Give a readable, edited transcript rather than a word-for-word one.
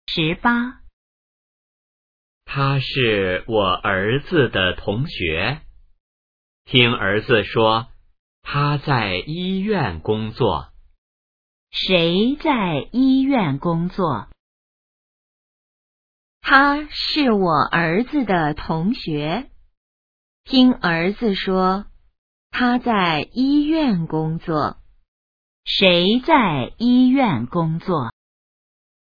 18。 他是我儿子的同学，听儿子说他在医院工作。 谁在医院工作？ 他是我儿子的同学，听儿子说他在医院工作。 谁在医院工作？